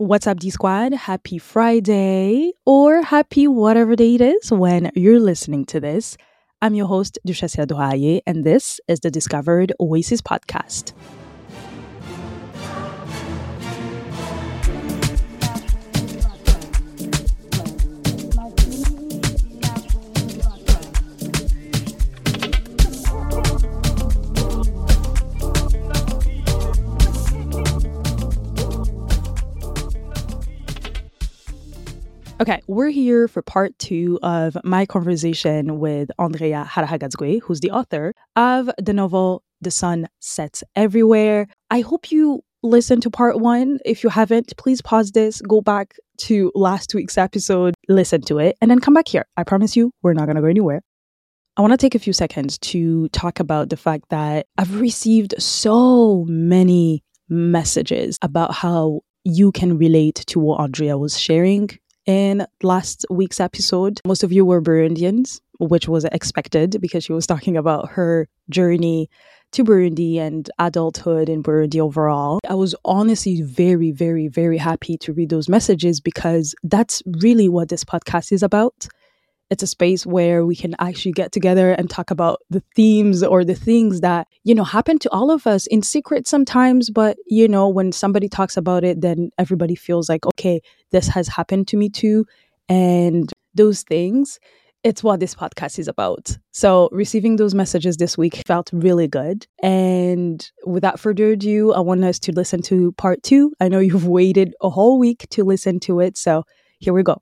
What's up, D Squad? Happy Friday or happy whatever day it is when you're listening to this. I'm your host, Duchesse Adoraye, and this is the Discovered Oasis podcast. Okay, we're here for part 2 of my conversation with Andrea Harahagadzwe, who's the author of the novel The Sun Sets Everywhere. I hope you listened to part 1. If you haven't, please pause this, go back to last week's episode, listen to it, and then come back here. I promise you, we're not going to go anywhere. I want to take a few seconds to talk about the fact that I've received so many messages about how you can relate to what Andrea was sharing in last week's episode. Most of you were Burundians, which was expected because she was talking about her journey to Burundi and adulthood in Burundi overall. I was honestly very, very, very happy to read those messages because that's really what this podcast is about. It's a space where we can actually get together and talk about the themes or the things that, happen to all of us in secret sometimes. But, when somebody talks about it, then everybody feels like, okay, this has happened to me too. And those things, it's what this podcast is about. So receiving those messages this week felt really good. And without further ado, I want us to listen to part 2. I know you've waited a whole week to listen to it. So here we go.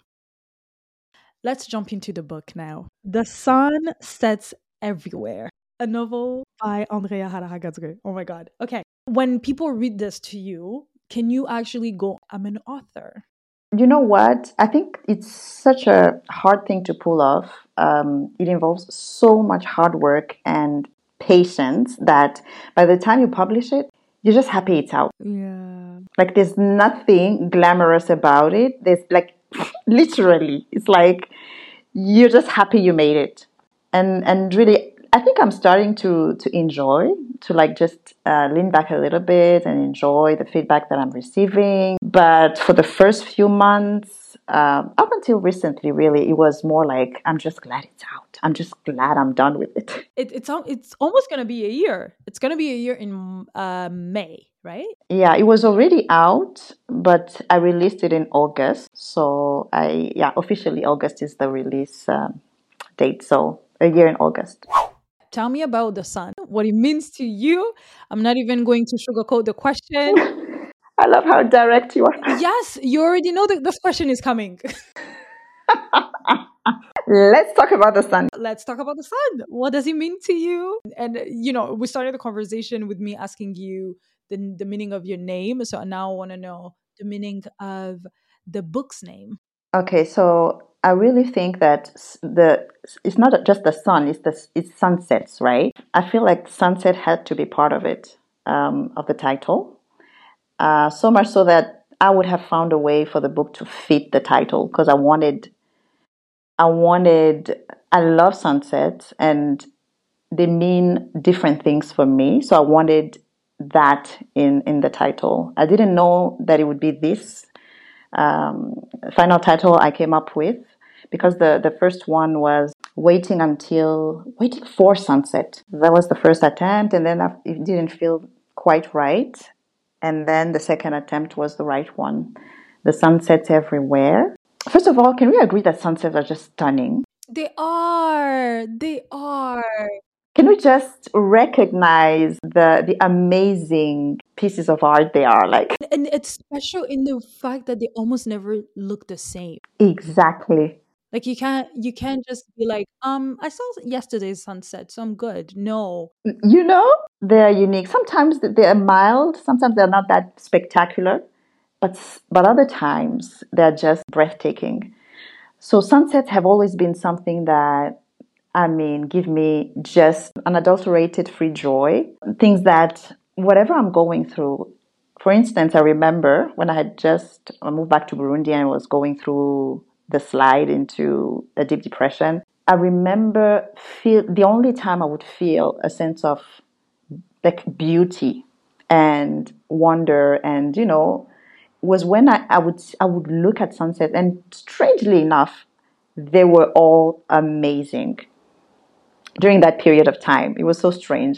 Let's jump into the book now. The Sun Sets Everywhere, a novel by Andrea Harahagadzwe. Oh my God. Okay. When people read this to you, can you actually go, I'm an author? You know what? I think it's such a hard thing to pull off. It involves so much hard work and patience that by the time you publish it, you're just happy it's out. Yeah. Like there's nothing glamorous about it. There's literally, it's like you're just happy you made it. And really, I think I'm starting to enjoy, to just lean back a little bit and enjoy the feedback that I'm receiving. But for the first few months, up until recently, really, it was more like, I'm just glad it's out. I'm just glad I'm done with it. It's almost going to be a year. It's going to be a year in May, right? Yeah, it was already out, but I released it in August. So officially August is the release date. So a year in August. Tell me about the sun, what it means to you. I'm not even going to sugarcoat the question. I love how direct you are. Yes, you already know that this question is coming. Let's talk about the sun. Let's talk about the sun. What does it mean to you? And, we started the conversation with me asking you the meaning of your name. So now I want to know the meaning of the book's name. Okay, so I really think that it's not just the sun, it's sunsets, right? I feel like sunset had to be part of it, of the title. So much so that I would have found a way for the book to fit the title because I love sunsets and they mean different things for me. So I wanted that in the title. I didn't know that it would be this final title I came up with because the first one was waiting for sunset. That was the first attempt, and then it didn't feel quite right. And then the second attempt was the right one. The sun sets everywhere. First of all, can we agree that sunsets are just stunning? They are. Can we just recognize the amazing pieces of art they are like? And it's special in the fact that they almost never look the same. Exactly. Like you can't just be like, I saw yesterday's sunset, so I'm good. No. They're unique. Sometimes they're mild, sometimes they're not that spectacular, but other times they're just breathtaking. So sunsets have always been something that, give me just unadulterated free joy. Things that whatever I'm going through. For instance, I remember when I had just moved back to Burundi and was going through the slide into a deep depression. I remember the only time I would feel a sense of beauty and wonder and, was when I would look at sunset, and strangely enough, they were all amazing during that period of time. It was so strange.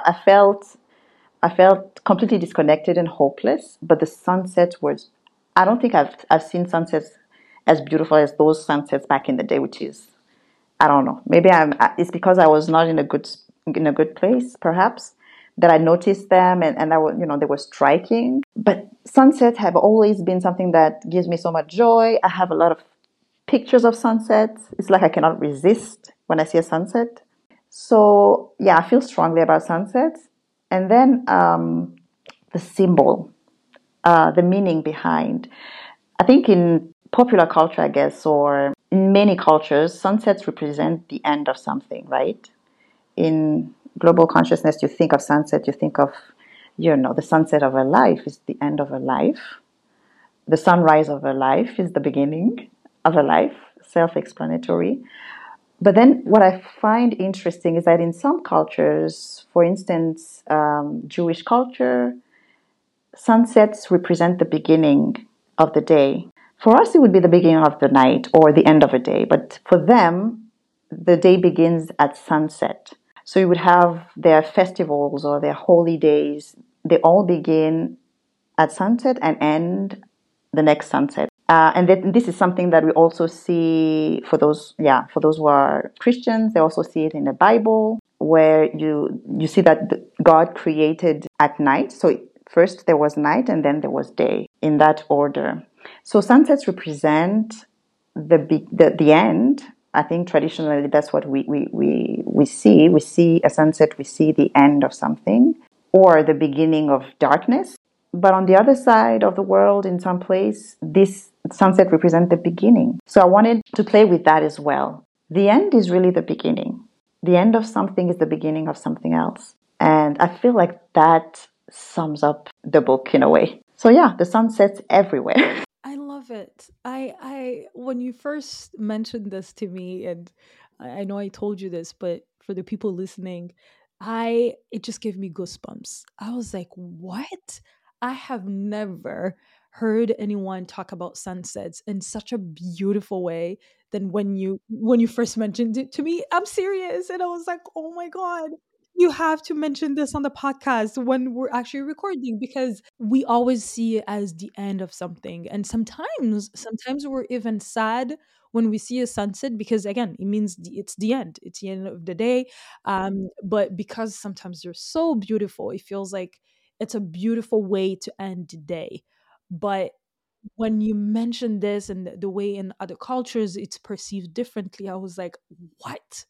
I felt completely disconnected and hopeless. But the sunset was, I don't think I've seen sunsets as beautiful as those sunsets back in the day, which is, I don't know. Maybe it's because I was not in a good place, perhaps, that I noticed them, and they were striking. But sunsets have always been something that gives me so much joy. I have a lot of pictures of sunsets. It's like I cannot resist when I see a sunset. So yeah, I feel strongly about sunsets. And then the symbol, the meaning behind. I think in popular culture, I guess, or in many cultures, sunsets represent the end of something, right? In global consciousness, you think of sunset, you think of, the sunset of a life is the end of a life. The sunrise of a life is the beginning of a life, self-explanatory. But then what I find interesting is that in some cultures, for instance, Jewish culture, sunsets represent the beginning of the day. For us, it would be the beginning of the night or the end of a day. But for them, the day begins at sunset. So you would have their festivals or their holy days. They all begin at sunset and end the next sunset. And this is something that we also see for those who are Christians. They also see it in the Bible, where you see that God created at night. So first there was night, and then there was day, in that order. So sunsets represent the end. I think traditionally that's what we see. We see a sunset, we see the end of something, or the beginning of darkness. But on the other side of the world, in some place, this sunset represents the beginning. So I wanted to play with that as well. The end is really the beginning. The end of something is the beginning of something else. And I feel like that sums up the book in a way. So yeah, the sun sets everywhere. I love it. I when you first mentioned this to me, and I know I told you this, but for the people listening, it just gave me goosebumps. I was like, "What? I have never heard anyone talk about sunsets in such a beautiful way than when you first mentioned it to me." I'm serious, and I was like, "Oh my god." You have to mention this on the podcast when we're actually recording, because we always see it as the end of something. And sometimes we're even sad when we see a sunset, because again, it means it's the end. It's the end of the day. But because sometimes they're so beautiful, it feels like it's a beautiful way to end the day. But when you mentioned this and the way in other cultures it's perceived differently, I was like, what?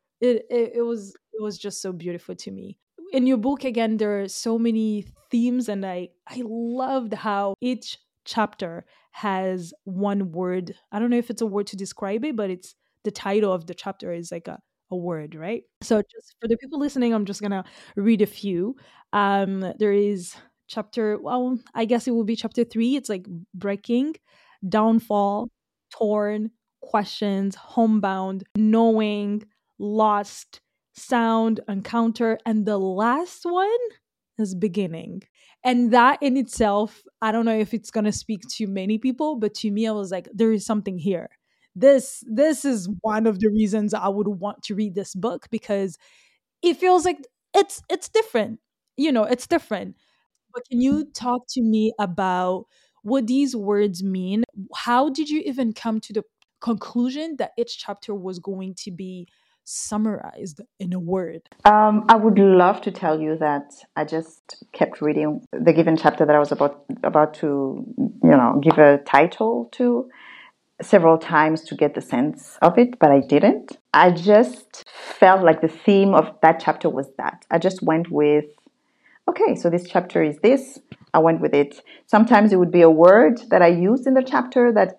It was just so beautiful to me. In your book, again, there are so many themes, and I loved how each chapter has one word. I don't know if it's a word to describe it, but it's the title of the chapter is like a word, right? So just for the people listening, I'm just gonna read a few. There is chapter, well, I guess it will be chapter 3. It's like breaking, downfall, torn, questions, homebound, knowing, lost, sound, encounter, and the last one is beginning. And that in itself, I don't know if it's gonna speak to many people, but to me, I was like, there is something here. This is one of the reasons I would want to read this book, because it feels like it's different. It's different. But can you talk to me about what these words mean? How did you even come to the conclusion that each chapter was going to be summarized in a word? I would love to tell you that I just kept reading the given chapter that I was about to, give a title to several times to get the sense of it, but I didn't. I just felt like the theme of that chapter was that. I just went with, okay, so this chapter is this. I went with it. Sometimes it would be a word that I used in the chapter that,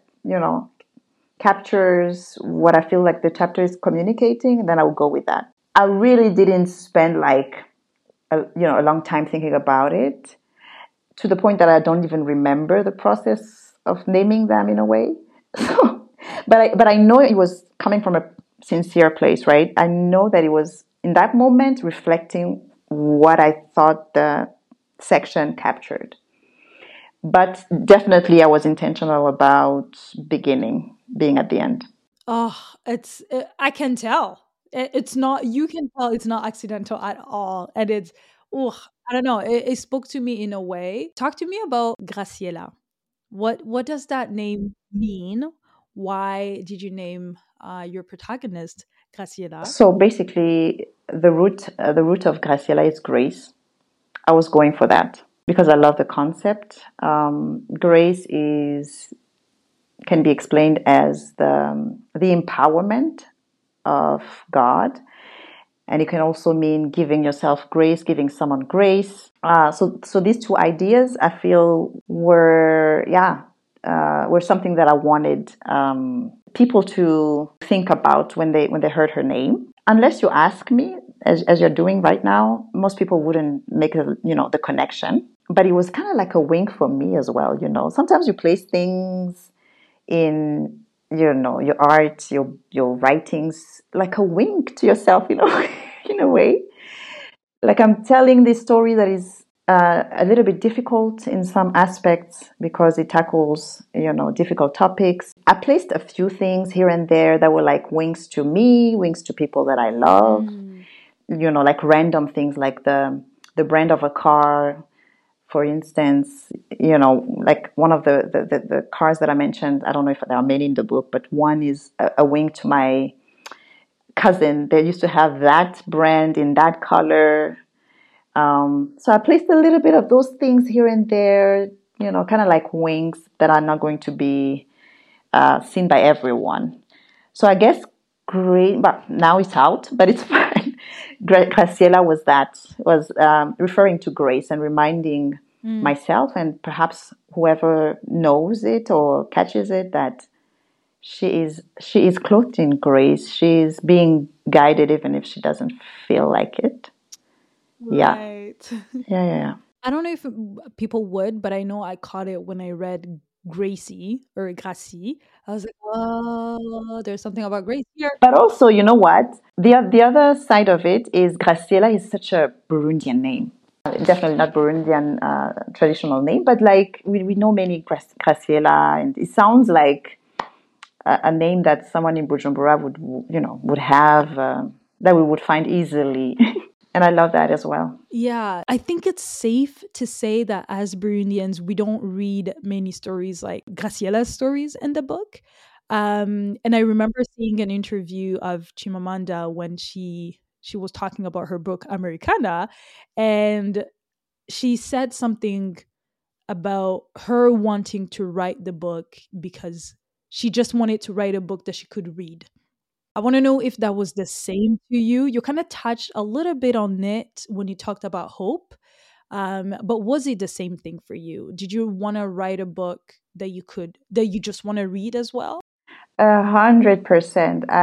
captures what I feel like the chapter is communicating, and then I would go with that. I really didn't spend like a long time thinking about it, to the point that I don't even remember the process of naming them in a way. So, but I know it was coming from a sincere place, right? I know that it was in that moment reflecting what I thought the section captured. But definitely, I was intentional about being at the end. Oh, I can tell. It's not, you can tell it's not accidental at all. And it's, oh, I don't know. It spoke to me in a way. Talk to me about Graciela. What does that name mean? Why did you name your protagonist Graciela? So basically, the root of Graciela is grace. I was going for that because I love the concept. Grace is can be explained as the empowerment of God, and it can also mean giving yourself grace, giving someone grace. So these two ideas, I feel, were something that I wanted people to think about when they heard her name. Unless you ask me, as you're doing right now, most people wouldn't make the connection. But it was kind of like a wink for me as well. Sometimes you place things in your art, your writings, like a wink to yourself, in a way. Like I'm telling this story that is a little bit difficult in some aspects because it tackles difficult topics. I placed a few things here and there that were like winks to me, winks to people that I love. Mm. Like random things, like the brand of a car, for instance. Like one of the cars that I mentioned, I don't know if there are many in the book, but one is a wink to my cousin. They used to have that brand in that color. So I placed a little bit of those things here and there, kind of like winks that are not going to be seen by everyone. So I guess great, but now it's out, but it's fine. Graciela was referring to grace and reminding Mm. myself and perhaps whoever knows it or catches it that she is clothed in grace. She is being guided even if she doesn't feel like it. Yeah, Right. yeah, yeah, yeah. I don't know if people would, but I know I caught it when I read Gracie or Gracie. I was like, oh, there's something about Grace here. But also, you know what? The other side of it is Graciela is such a Burundian name. Definitely not Burundian traditional name, but like we know many Graciela, and it sounds like a name that someone in Bujumbura would have that we would find easily, and I love that as well. Yeah, I think it's safe to say that as Burundians, we don't read many stories like Graciela's stories in the book. And I remember seeing an interview of Chimamanda when she was talking about her book Americana, and she said something about her wanting to write the book because she just wanted to write a book that she could read. I want to know if that was the same to you. You kind of touched a little bit on it when you talked about hope. But was it the same thing for you? Did you want to write a book that you just want to read as well? 100%.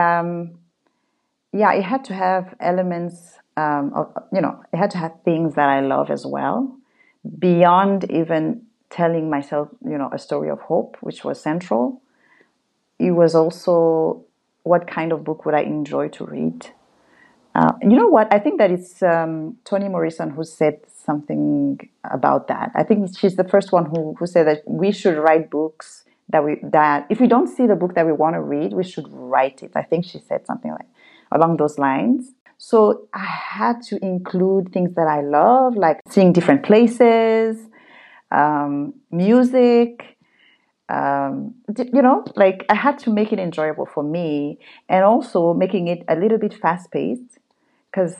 Yeah, it had to have elements it had to have things that I love as well, beyond even telling myself, a story of hope, which was central. It was also what kind of book would I enjoy to read. You know what? I think that it's Toni Morrison who said something about that. I think she's the first one who said that we should write books that if we don't see the book that we want to read, we should write it. I think she said something like along those lines. So I had to include things that I love, like seeing different places, music, like I had to make it enjoyable for me and also making it a little bit fast paced because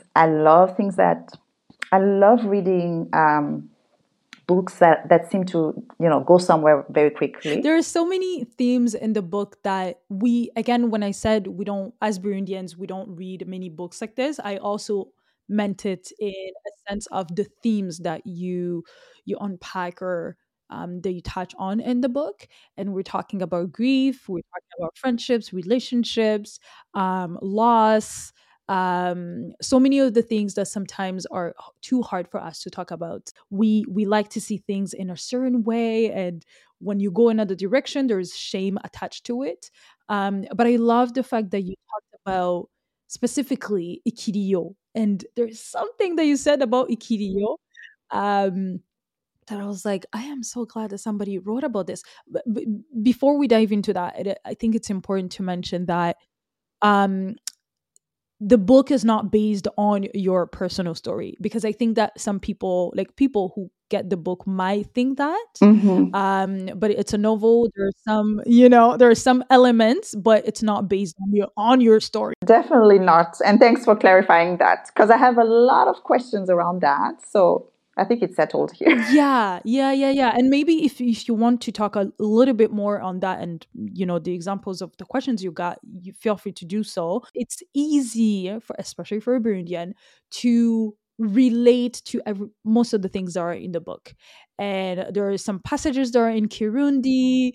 I love reading books that seem to, go somewhere very quickly. There are so many themes in the book that again, when I said we don't, as Burundians, we don't read many books like this, I also meant it in a sense of the themes that you unpack or that you touch on in the book. And we're talking about grief, we're talking about friendships, relationships, loss, so many of the things that sometimes are too hard for us to talk about. We like to see things in a certain way, and when you go another direction, there's shame attached to it. But I love the fact that you talked about specifically Ikirio, and there's something that you said about Ikirio. Um, that I was like, I am so glad that somebody wrote about this. But before we dive into that, I think it's important to mention that um, the book is not based on your personal story, because I think that some people, like people who get the book, might think that. Mm-hmm. But it's a novel. There's some, there are some elements, but it's not based on your story. Definitely not. And thanks for clarifying that, because I have a lot of questions around that. So I think it's settled here. Yeah. And maybe if you want to talk a little bit more on that, and the examples of the questions you got, you feel free to do so. It's easy for, especially for a Burundian, to relate to most of the things that are in the book. And there are some passages that are in Kirundi.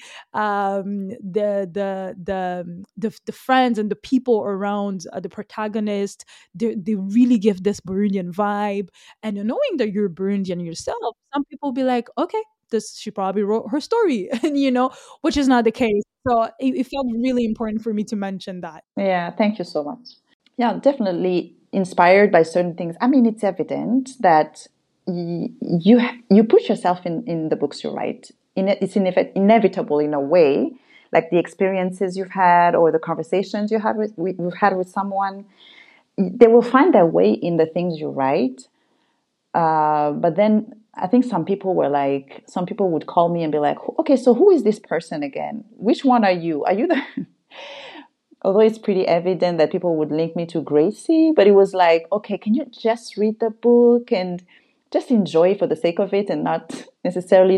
The friends and the people around the protagonist, they really give this Burundian vibe. And knowing that you're Burundian yourself, some people be like, okay, this, she probably wrote her story, and which is not the case. So it felt really important for me to mention that. Yeah, thank you so much. Yeah, definitely inspired by certain things. I mean, it's evident that you put yourself in the books you write. It's inevitable in a way, like the experiences you've had or the conversations you've had with someone. They will find their way in the things you write. But then I think some people would call me and be like, okay, so who is this person again? Which one are you? Are you the although it's pretty evident that people would link me to Gracie, but it was like, okay, can you just read the book and just enjoy it for the sake of it, and not necessarily,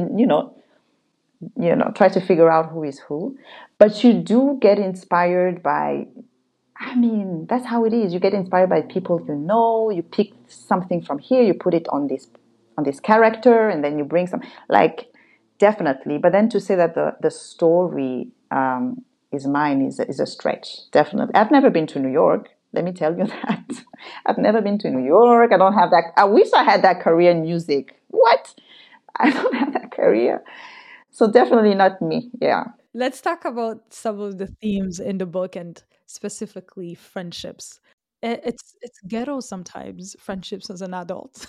try to figure out who is who. But you do get inspired by, I mean, that's how it is. You get inspired by people you pick something from here, you put it on this character, and then you bring some, like, definitely. But then to say that the story is mine is a stretch, definitely. I've never been to New York. Let me tell you that. I've never been to New York. I don't have that. I wish I had that career in music. What? I don't have that career. So definitely not me. Yeah. Let's talk about some of the themes in the book, and specifically friendships. It's ghetto sometimes, friendships as an adult.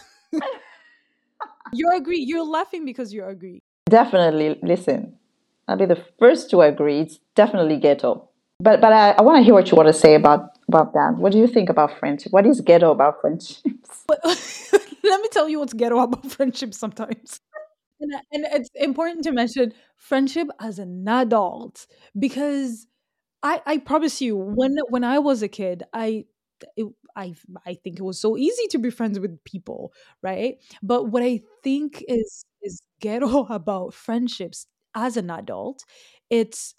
You agree. You're laughing because you agree. Definitely. Listen, I'll be the first to agree. It's definitely ghetto. But I want to hear what you want to say about that. What do you think about friendship? What is ghetto about friendships? But let me tell you what's ghetto about friendships sometimes. And it's important to mention friendship as an adult, because I promise you, when I was a kid, it, I think it was so easy to be friends with people, right? But what I think is ghetto about friendships as an adult, it's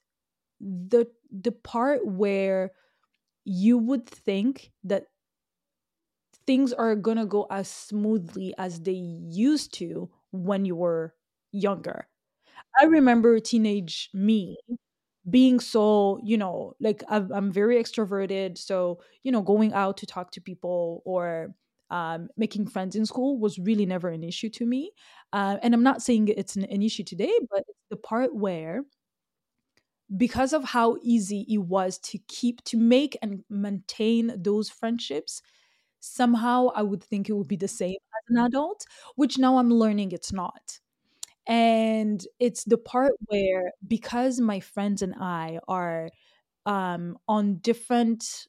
the part where you would think that things are gonna go as smoothly as they used to when you were younger. I remember teenage me being so, like I'm very extroverted. So, going out to talk to people, or making friends in school was really never an issue to me. And I'm not saying it's an issue today, but it's the part where, because of how easy it was to make and maintain those friendships, somehow I would think it would be the same as an adult, which now I'm learning it's not. And it's the part where, because my friends and I are on different,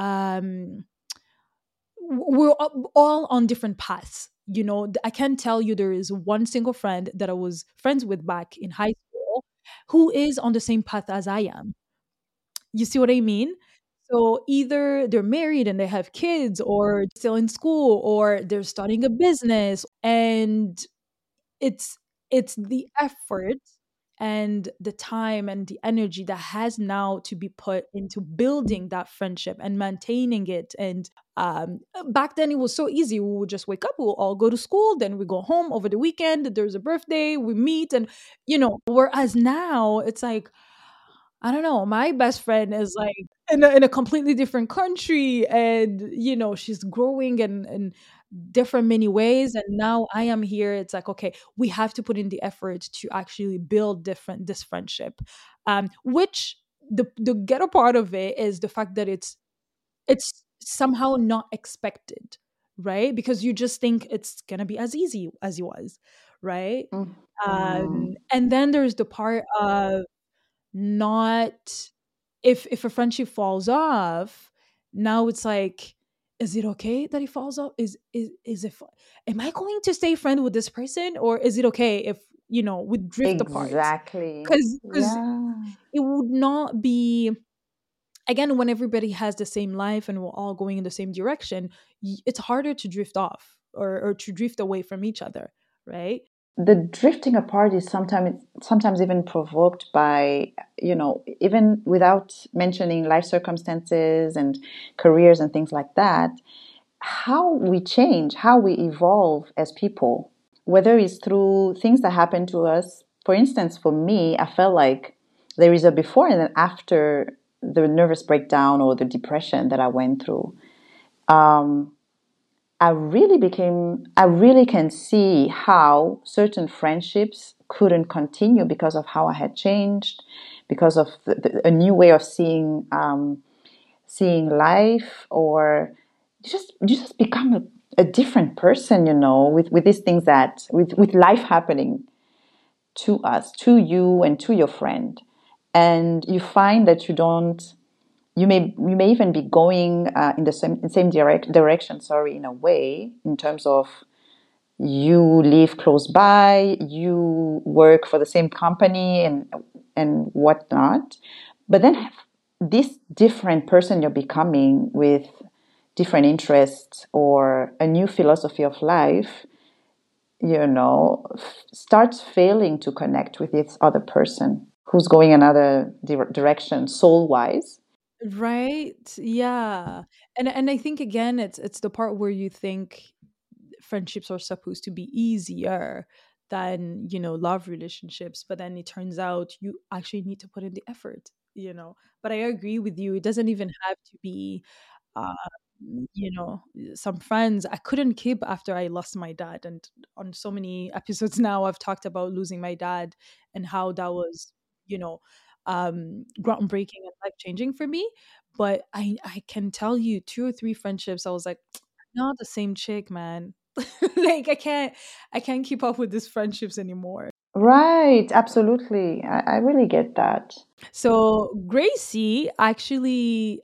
we're all on different paths. I can tell you there is one single friend that I was friends with back in high school who is on the same path as I am. You see what I mean? So either they're married and they have kids, or still in school, or they're starting a business. And it's it's the effort and the time and the energy that has now to be put into building that friendship and maintaining it. And back then it was so easy. We would just wake up, we'll all go to school, then we go home over the weekend, there's a birthday, we meet. And whereas now it's like, I don't know. My best friend is like in a completely different country, and she's growing in different many ways. And now I am here. It's like, okay, we have to put in the effort to actually build this friendship. Which the ghetto part of it is the fact that it's somehow not expected, right? Because you just think it's gonna be as easy as it was, right? Mm-hmm. And then there's the part of not, if a friendship falls off, now it's like, is it okay that he falls off? Is it am I going to stay friend with this person, or is it okay if, we drift apart? Exactly. Because Yeah. it would not be, again, when everybody has the same life and we're all going in the same direction, it's harder to drift off, or to drift away from each other, right? The drifting apart is sometimes even provoked by, even without mentioning life circumstances and careers and things like that, how we change, how we evolve as people, whether it's through things that happen to us. For instance, for me, I felt like there is a before and an after the nervous breakdown or the depression that I went through. Um, I really can see how certain friendships couldn't continue because of how I had changed, because of a new way of seeing life, or you just become a different person, with these things with life happening to us, to you, and to your friend, and you find that you may even be going in the same direction, sorry, in a way, in terms of you live close by, you work for the same company, and whatnot. But then this different person you're becoming, with different interests or a new philosophy of life, starts failing to connect with this other person who's going another direction soul wise. Right. Yeah. And I think, again, it's the part where you think friendships are supposed to be easier than, love relationships, but then it turns out you actually need to put in the effort. But I agree with you, it doesn't even have to be, uh, some friends I couldn't keep after I lost my dad. And on so many episodes now, I've talked about losing my dad and how that was, you know, groundbreaking and life changing for me. But I can tell you, two or three friendships, I was like, not the same chick, man. Like, I can't keep up with these friendships anymore. Right, absolutely. I really get that. So Gracie actually,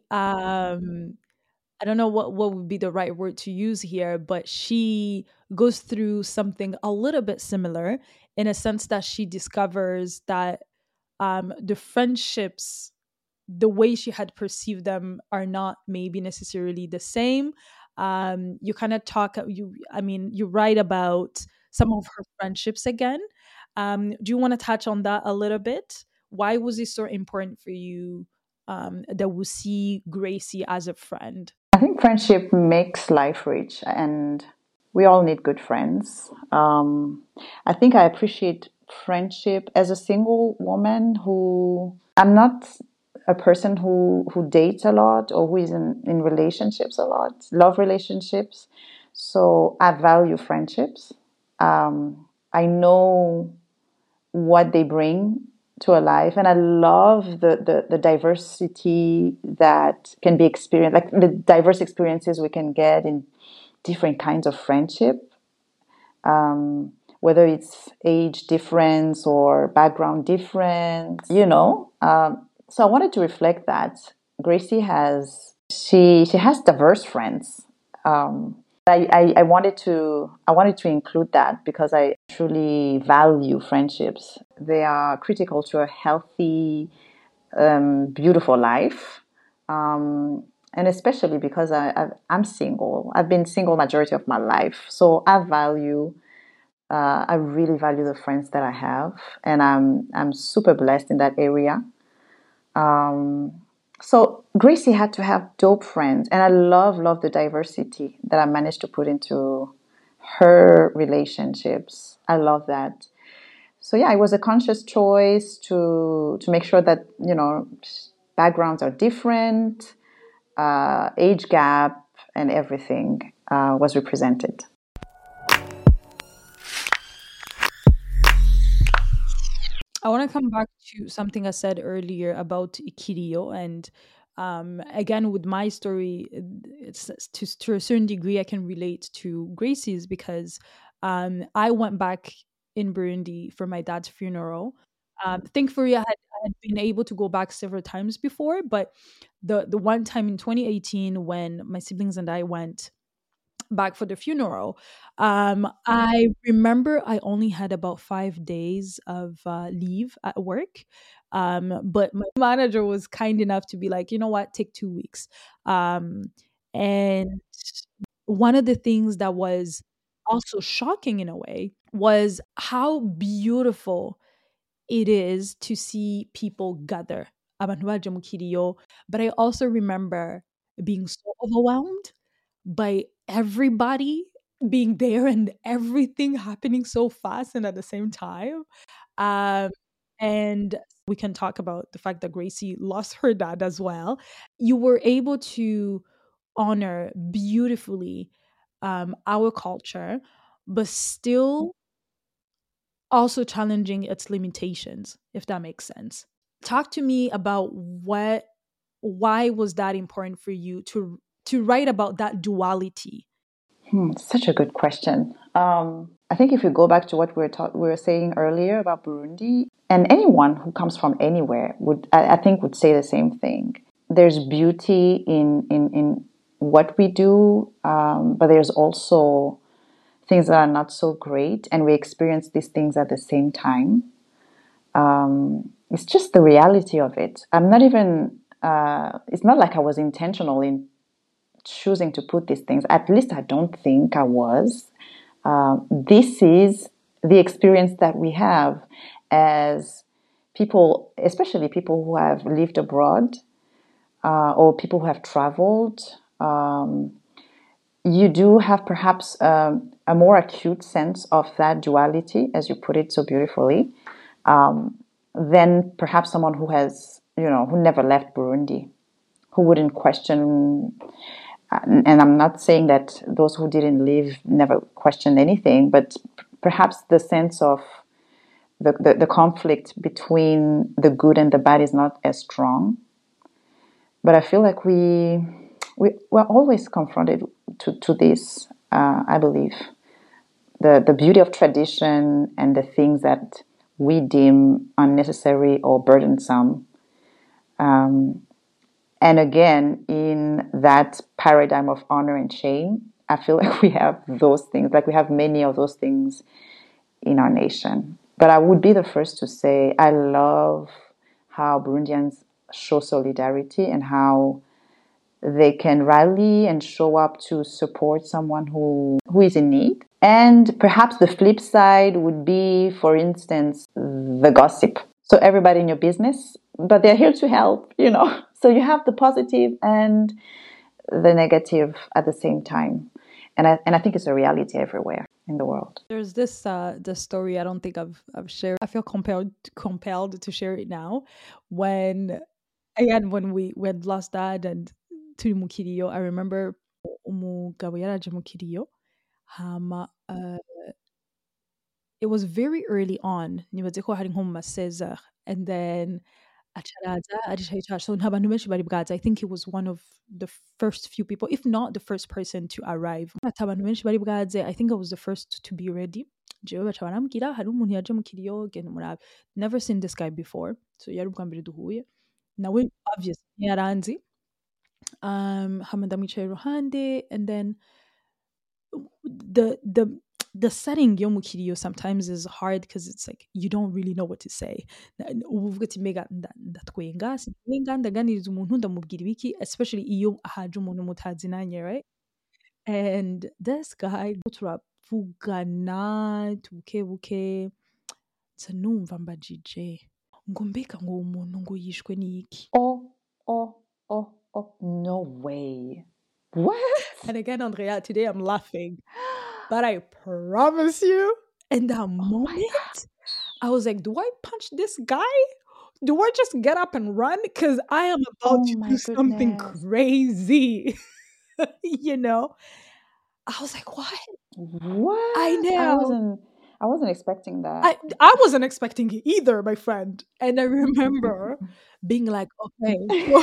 I don't know what would be the right word to use here, but she goes through something a little bit similar, in a sense that she discovers that the friendships, the way she had perceived them, are not maybe necessarily the same. You kind of talk, you write about some of her friendships again. Do you want to touch on that a little bit? Why was it so important for you, that we see Gracie as a friend? I think friendship makes life rich, and we all need good friends. I think I appreciate friendship as a single woman who I'm not a person who dates a lot or who is in relationships a lot, love relationships. So I value friendships. I know what they bring to a life, and I love the diversity that can be experienced, like the diverse experiences we can get in different kinds of friendship, whether it's age difference or background difference, so I wanted to reflect that Gracie has diverse friends. I wanted to include that because I truly value friendships. They are critical to a healthy, beautiful life, and especially because I'm single. I've been single majority of my life, so I really value the friends that I have, and I'm super blessed in that area. Um, so Gracie had to have dope friends, and I love the diversity that I managed to put into her relationships. I love that. So yeah, it was a conscious choice to make sure that backgrounds are different, age gap, and everything was represented. I want to come back to something I said earlier about Ikirio, and again, with my story, it's to a certain degree I can relate to Gracie's, because I went back in Burundi for my dad's funeral. Thankfully, I had been able to go back several times before, but the one time in 2018 when my siblings and I went back for the funeral, I remember I only had about 5 days of leave at work. But my manager was kind enough to be like, you know what, take 2 weeks. Um, and one of the things that was also shocking in a way was how beautiful it is to see people gather. Abantu baje mu kiriyo. But I also remember being so overwhelmed by everybody being there and everything happening so fast and at the same time. Um, and we can talk about the fact that Gracie lost her dad as well. You were able to honor beautifully our culture, but still also challenging its limitations, if that makes sense. Talk to me about why was that important for you to write about that duality? Such a good question. I think if you go back to what we were saying earlier about Burundi, and anyone who comes from anywhere I think, would say the same thing. There's beauty in what we do, but there's also things that are not so great, and we experience these things at the same time. It's just the reality of it. I'm not even. It's not like I was intentional in choosing to put these things. At least I don't think I was. This is the experience that we have as people, especially people who have lived abroad, or people who have traveled. You do have perhaps a more acute sense of that duality, as you put it so beautifully, than perhaps someone who has, who never left Burundi, who wouldn't question. And I'm not saying that those who didn't leave never questioned anything, but perhaps the sense of the conflict between the good and the bad is not as strong. But I feel like we're always confronted to this, I believe. The beauty of tradition and the things that we deem unnecessary or burdensome. And again, in that paradigm of honor and shame, I feel like we have those things, like we have many of those things in our nation. But I would be the first to say I love how Burundians show solidarity and how they can rally and show up to support someone who is in need. And perhaps the flip side would be, for instance, the gossip. So everybody in your business, but they're here to help, So you have the positive and the negative at the same time. And I think it's a reality everywhere in the world. There's this story I don't think I've shared. I feel compelled to share it now. When we lost dad and turi mu kiriyo, I remember umugabo yaraje mu kiriyo hama it was very early on, nibaze ko hari nko mu maseza, and then acaraza aricara, so nta bantu benshi bari bwaza. I think he was one of the first few people, if not the first person to arrive. Ata bantu benshi bari bwaze, I think I was the first to be ready. Jewe baca barambwira hari umuntu yaje mu kiriyo, genda murabe. Never seen this guy before, so yari ubwa mbere duhuye. Nawe obviously ntiyaranzi. Hama ndamwicaye iruhande, and then the setting yo mu kiriyo sometimes is hard because it's like you don't really know what to say. Uvuga ati mbega ndatwenga sinatwenga ndaganiriza umuntu ndamubwira ibiki, especially iyo haje umuntu mutazinanye, right? And this guy turavugana buke nsa numva mbajije ngo mbega ngo uwo muntu ngo yishwe n'iki. No way. What? And again, Andrea, today I'm laughing, but I promise you, in that moment, I was like, do I punch this guy? Do I just get up and run? Because I am about to do something crazy. I was like, what? What? I know. I wasn't expecting that. I wasn't expecting it either, my friend. And I remember being like, okay,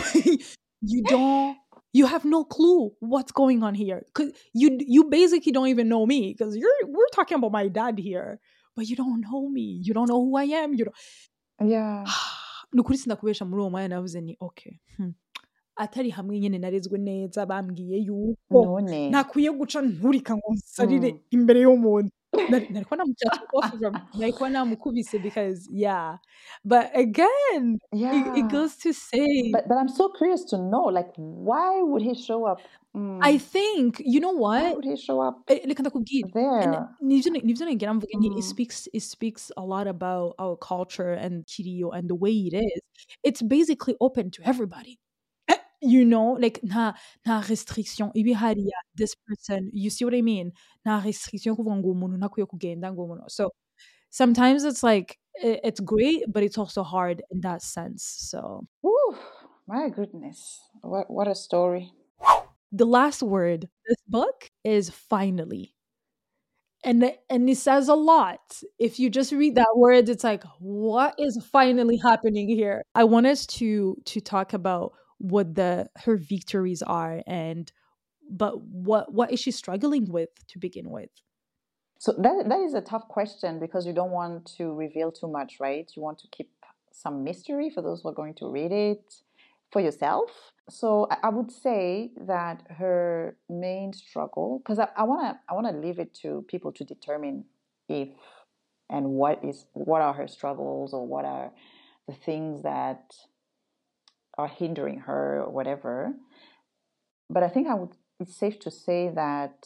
you have no clue what's going on here. Cause you basically don't even know me, because we're talking about my dad here. but you don't know me, you don't know who I am, you don't. Yeah. Ni ukuri sindakubesha muri uwo mwanya navuze ni okay, atari hamwe nyine narezwe neza bambwiye yuko None. ntakwiye guca nturika ngo nsarire imbere y'umuntu. Nariko namuchatse off from, nariko namukubise because but again, it goes to say, but I'm so curious to know, like, why would he show up? I think, you know what? Why would he show up Reka ndakubwira. there? Nivyo nongera mvuga nti it speaks a lot about our culture and Kiriyo and the way it is. It's basically open to everybody. You know, like nta restriction ibi hariya, this person, you see what I mean? Nta restriction kuvuga ngo umuntu ntakwiye kugenda ngo umuntu. So sometimes it's like it's great, but it's also hard in that sense. So my goodness, what a story. The last word of this book is finally. And it says a lot. If you just read that word, it's like, what is finally happening here? I want us to talk about what her victories are, but what is she struggling with to begin with? So that is a tough question because you don't want to reveal too much, right? You want to keep some mystery for those who are going to read it for yourself. So I would say that her main struggle, because I wanna leave it to people to determine if and what are her struggles, or what are the things that are hindering her or whatever. But I think it's safe to say that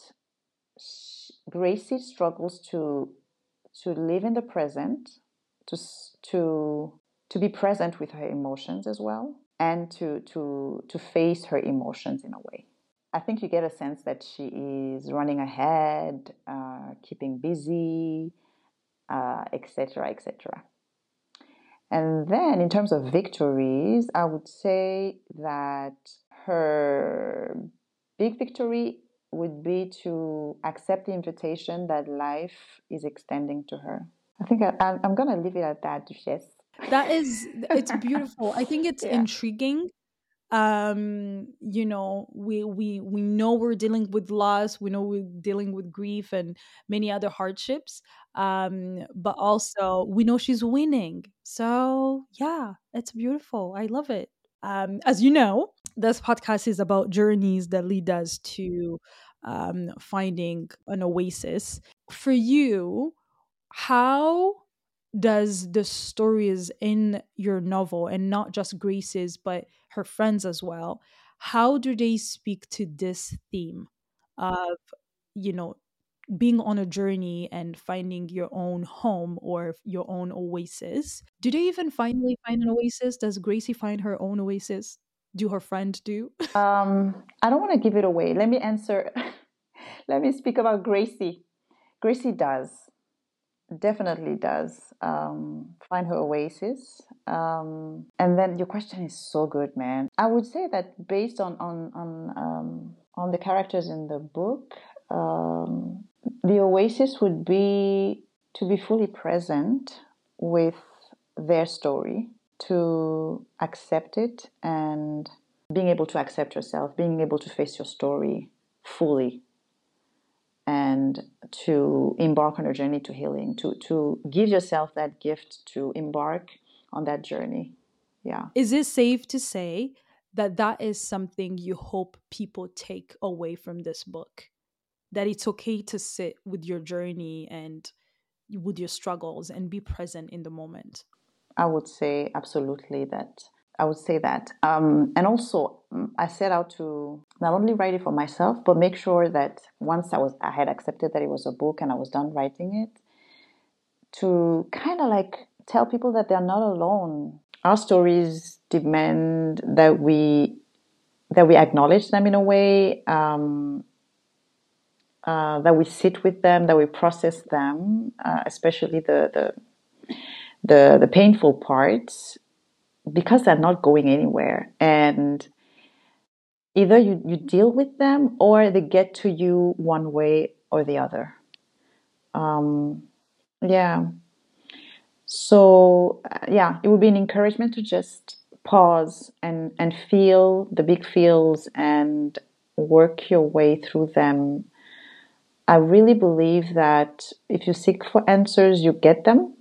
Gracie struggles to live in the present, to be present with her emotions as well, and to face her emotions in a way. I think you get a sense that she is running ahead, keeping busy, etc., etc. And then in terms of victories, I would say that her big victory would be to accept the invitation that life is extending to her. I think I'm going to leave it at that, Duchesse. It's beautiful. I think it's intriguing. You know, we know we're dealing with loss, we know we're dealing with grief and many other hardships, but also we know she's winning. So yeah, it's beautiful. I love it. As you know, this podcast is about journeys that lead us to finding an oasis. For you, how does the stories in your novel, and not just Grace's but her friends as well, how do they speak to this theme of, you know, being on a journey and finding your own home or your own oasis? Do they even finally find an oasis? Does Gracie find her own oasis? Do her friend do? I don't want to give it away. Let me answer. Let me speak about Gracie. Gracie does. Definitely does find her oasis. And then your question is so good, man. I would say that based on the characters in the book, the oasis would be to be fully present with their story, to accept it, and being able to accept yourself, being able to face your story fully, and to embark on a journey to healing, to give yourself that gift to embark on that journey. Yeah. Is it safe to say that is something you hope people take away from this book? That it's okay to sit with your journey and with your struggles and be present in the moment? I would say absolutely that. I would say that. And also, I set out to not only write it for myself, but make sure that once I had accepted that it was a book and I was done writing it, to kind of like tell people that they're not alone. Our stories demand that we acknowledge them in a way, that we sit with them, that we process them, especially the painful parts, because they're not going anywhere. And either you deal with them or they get to you one way or the other. Yeah. So, it would be an encouragement to just pause and feel the big feels and work your way through them I really believe that if you seek for answers, you get them.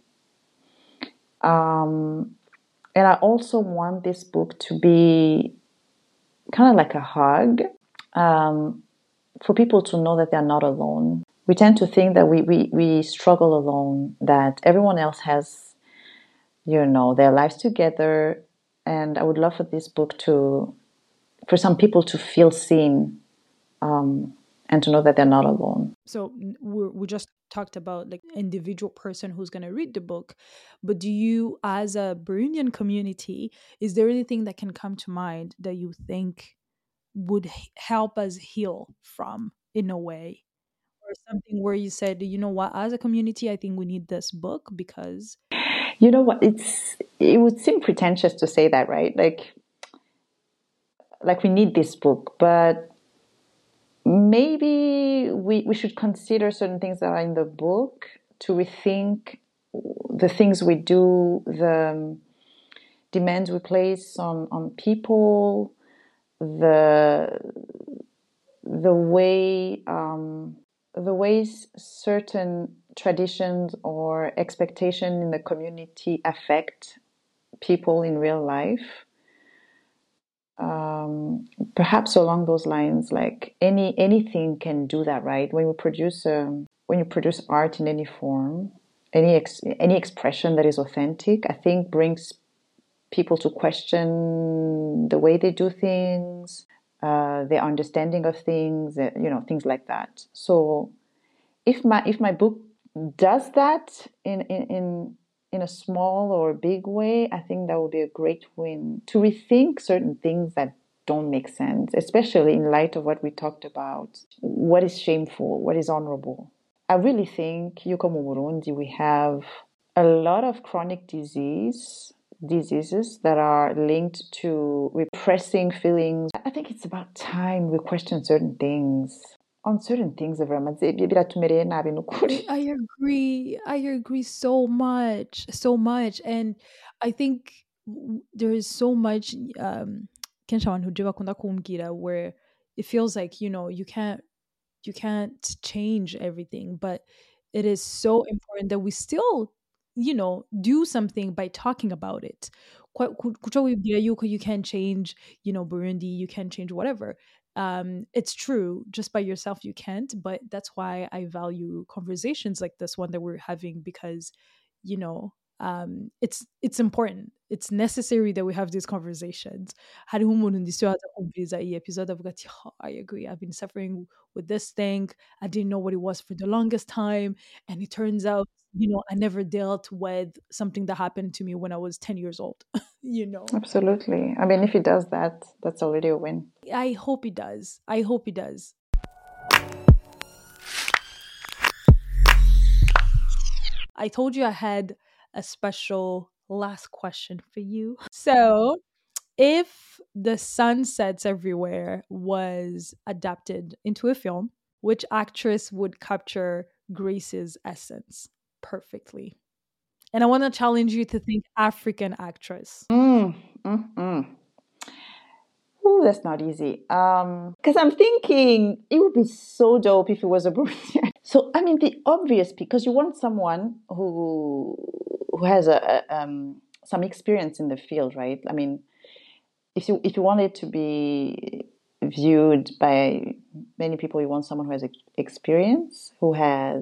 And I also want this book to be kind of like a hug, for people to know that they're not alone. We tend to think that we struggle alone, that everyone else has, their lives together. And I would love for this book for some people to feel seen, and to know that they're not alone. So we just talked about like individual person who's going to read the book, but do you, as a Burundian community, is there anything that can come to mind that you think would help us heal from, in a way, or something where you said, you know what, as a community, I think we need this book because You know what? It would seem pretentious to say that, right? Like we need this book, but maybe we should consider certain things that are in the book, to rethink the things we do, the demands we place on people, the the way the ways certain traditions or expectation in the community affect people in real life. Perhaps along those lines, like anything can do that, right? When you produce art in any form, any expression that is authentic, I think brings people to question the way they do things, their understanding of things, things like that. So if my book does that in a small or big way, I think that would be a great win, to rethink certain things that don't make sense, especially in light of what we talked about. What is shameful? What is honorable? I really think, Yuko Burundi, we have a lot of chronic diseases that are linked to repressing feelings. I think it's about time we question certain things. On certain things, biratumereye nabi nukuri. I agree so much, so much. And I think there is so much kenshi abantu je bakunda kumbwira, where it feels like, you can't change everything, but it is so important that we still, do something by talking about it. Kuco wibwira yuko you can't change, Burundi, you can't change whatever. It's true, just by yourself you can't, but that's why I value conversations like this one that we're having, because you know it's important, it's necessary that we have these conversations. Hariho umuntu ndetse waza kumviriza iyi episode avuga ati, "Oh, I agree, I've been suffering with this thing, I didn't know what it was for the longest time, and it turns out, I never dealt with something that happened to me when I was 10 years old." you know Absolutely. I mean, if he does that, that's already a win. I hope he does. I hope he does. I told you I had a special last question for you. So, if The Sun Sets Everywhere was adapted into a film, which actress would capture Grace's essence perfectly? And I want to challenge you to think African actress. Ooh, that's not easy. Because I'm thinking it would be so dope if it was a Burundian. So, I mean, the obvious, because you want someone who has some experience in the field, right? I mean, if you want it to be viewed by many people, you want someone who has experience, who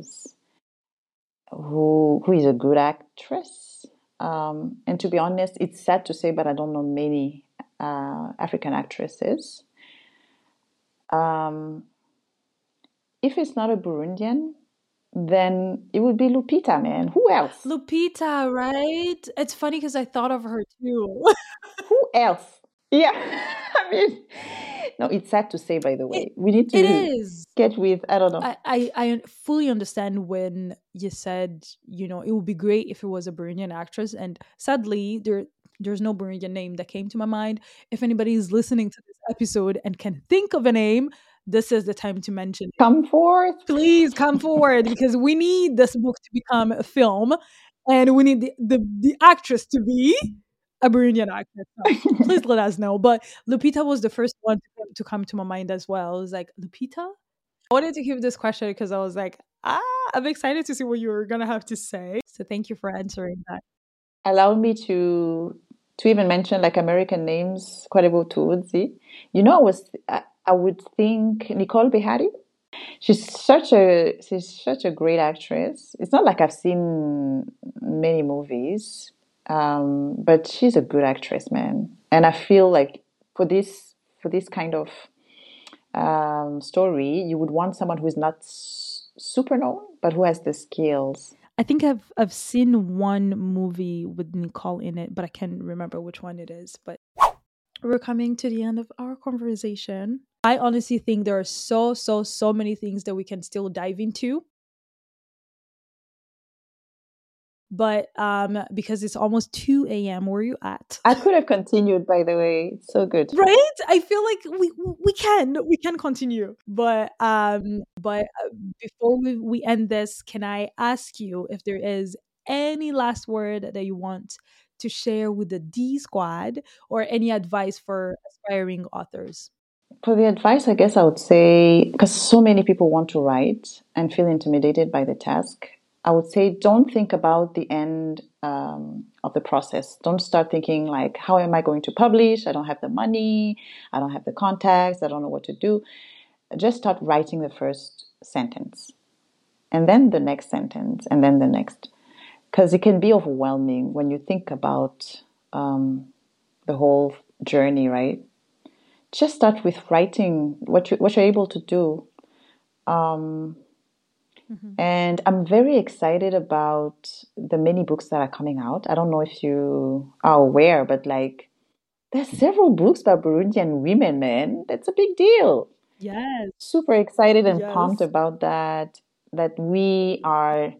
is a good actress. And to be honest, it's sad to say, but I don't know many African actresses. If it's not a Burundian, then it would be Lupita, man. Who else? Lupita, right? It's funny because I thought of her too. Who else? Yeah. I mean, no, it's sad to say, by the way. We need It to is. get with, I don't know. I fully understand when you said, it would be great if it was a Burundian actress. And sadly, there's no Burundian name that came to my mind. If anybody is listening to this episode and can think of a name, this is the time to mention it. Come forth. Please come forward, because we need this book to become a film, and we need the actress to be a Burundian actress. So please let us know. But Lupita was the first one to come to my mind as well. I was like, Lupita? I wanted to keep this question because I was like, I'm excited to see what you're going to have to say. So thank you for answering that. Allow me to even mention like American names, Kwarebo Tuudzi. You know, I would think Nicole Behari. She's such a great actress. It's not like I've seen many movies, but she's a good actress, man. And I feel like for this kind of story, you would want someone who is not super known, but who has the skills. I think I've seen one movie with Nicole in it, but I can't remember which one it is. But we're coming to the end of our conversation. I honestly think there are so many things that we can still dive into. But because it's almost 2 a.m., where are you at? I could have continued, by the way. It's so good. Right? I feel like we can continue. But before we end this, can I ask you if there is any last word that you want to share with the D Squad or any advice for aspiring authors? For the advice, I guess I would say, because so many people want to write and feel intimidated by the task, I would say don't think about the end of the process. Don't start thinking like, how am I going to publish? I don't have the money. I don't have the contacts. I don't know what to do. Just start writing the first sentence and then the next sentence and then the next. Because it can be overwhelming when you think about the whole journey, right? Just start with writing what you're able to do. And I'm very excited about the many books that are coming out. I don't know if you are aware, but like there's several books by Burundian women, man. That's a big deal. Yes. Super excited and pumped Yes. about that. That we are,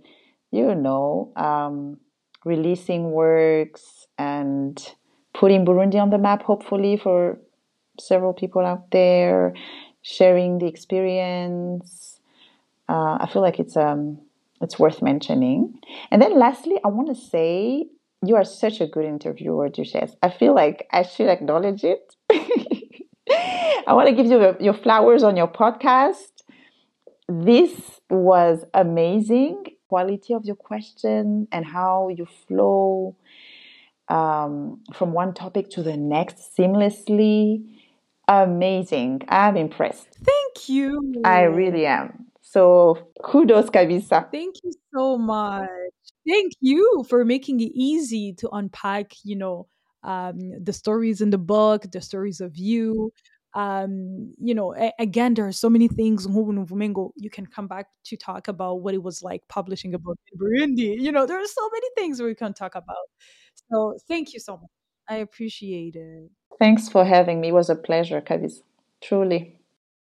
releasing works and putting Burundi on the map, hopefully, for several people out there, sharing the experience. I feel like it's worth mentioning. And then lastly, I want to say you are such a good interviewer, Duchesse. I feel like I should acknowledge it. I want to give you your flowers on your podcast. This was amazing. Quality of your question and how you flow from one topic to the next seamlessly. Amazing. I'm impressed. Thank you. I really am. So kudos, Kabisa. Thank you so much. Thank you for making it easy to unpack, the stories in the book, the stories of you. Again, there are so many things you can come back to talk about what it was like publishing a book in Burundi. There are so many things we can talk about. So thank you so much. I appreciate it. Thanks for having me. It was a pleasure, Kabisa. Truly.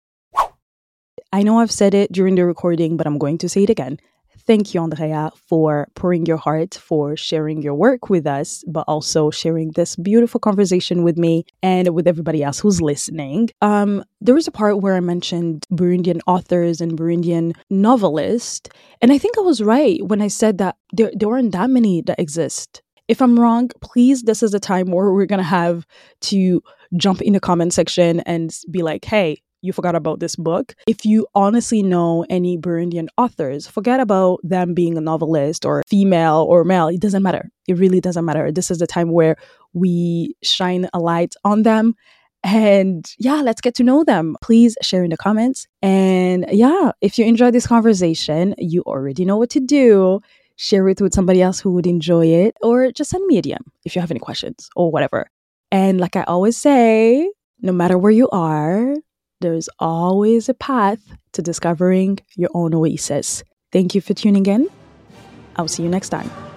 I know I've said it during the recording, but I'm going to say it again. Thank you, Andrea, for pouring your heart, for sharing your work with us, but also sharing this beautiful conversation with me and with everybody else who's listening. There was a part where I mentioned Burundian authors and Burundian novelists, and I think I was right when I said that there aren't that many that exist. If I'm wrong, please, this is the time where we're going to have to jump in the comment section and be like, hey, you forgot about this book. If you honestly know any Burundian authors, forget about them being a novelist or female or male. It doesn't matter. It really doesn't matter. This is the time where we shine a light on them. And yeah, let's get to know them. Please share in the comments. And yeah, if you enjoyed this conversation, you already know what to do. Share it with somebody else who would enjoy it, or just send me a DM if you have any questions or whatever. And like I always say, no matter where you are, there's always a path to discovering your own oasis. Thank you for tuning in. I'll see you next time.